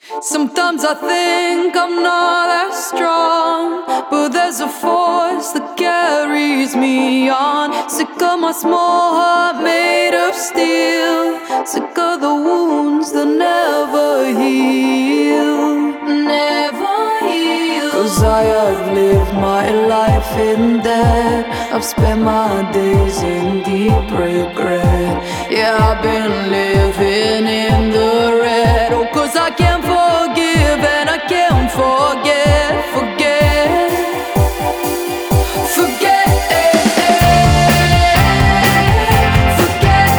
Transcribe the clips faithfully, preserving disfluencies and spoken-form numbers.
Sometimes I think I'm not that strong, but there's a force that carries me on. Sick of my small heart made of steel, sick of the wounds that never heal, never heal. Cause I have lived my life in debt, I've spent my days in deep regret. Yeah, I've been living in the red. Oh, cause I can't forgive and I can't forget, forget, forget, forget,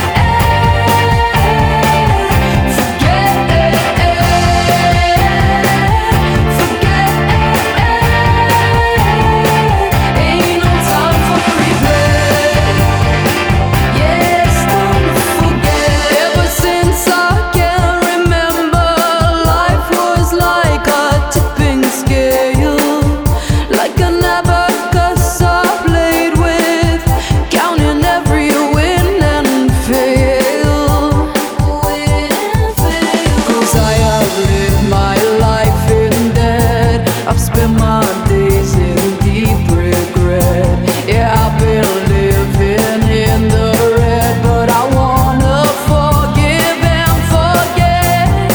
forget. Ain't no time for regret. Yeah, it's time to forget. Ever since I can remember, life was like a tipping scale, like an abacus I played with, counting every win and fail, win and fail. Cause I have lived my life in debt, I've spent my days in deep regret. Yeah, I've been living in the red, but I wanna forgive and forget,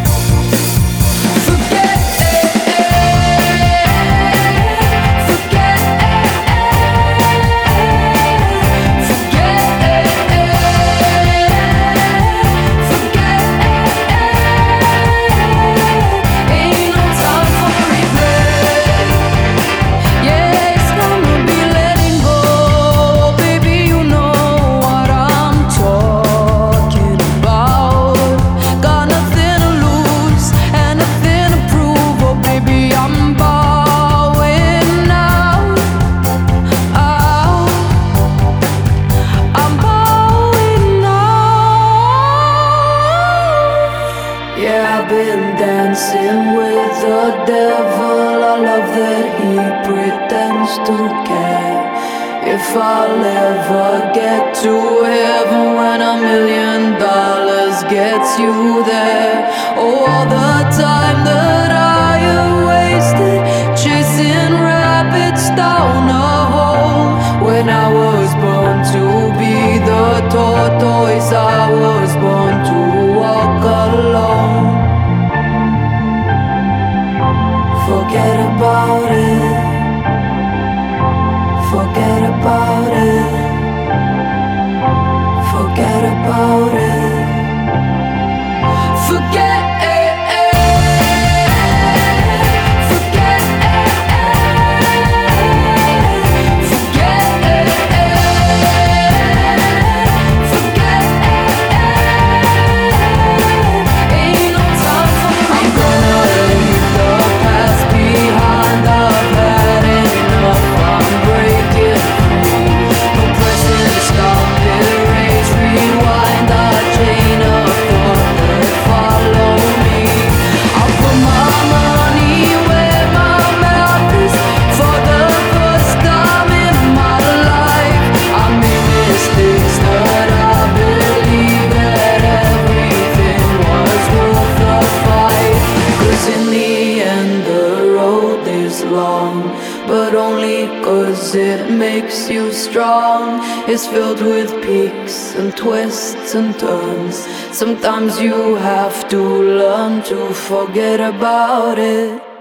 forget, forget, forget. Ain't no time for regret. Yeah, it's gonna be letting go. Baby, you know what I'm talking about. Got nothing to lose and nothing to prove. Oh, baby, I'm bowing out, out. I'm bowing out. Yeah, I've been dancing with the devil. I love that he pretends to care. If I'll ever get to heaven when a million dollars gets you there. Oh, all the time that I have wasted chasing rabbits down a hole, when I was born to be the tortoise, I was born to walk alone. Forget about it, forget about it, forget about it, forget. But only cause it makes you strong. It's filled with peaks and twists and turns. Sometimes you have to learn to forget about it.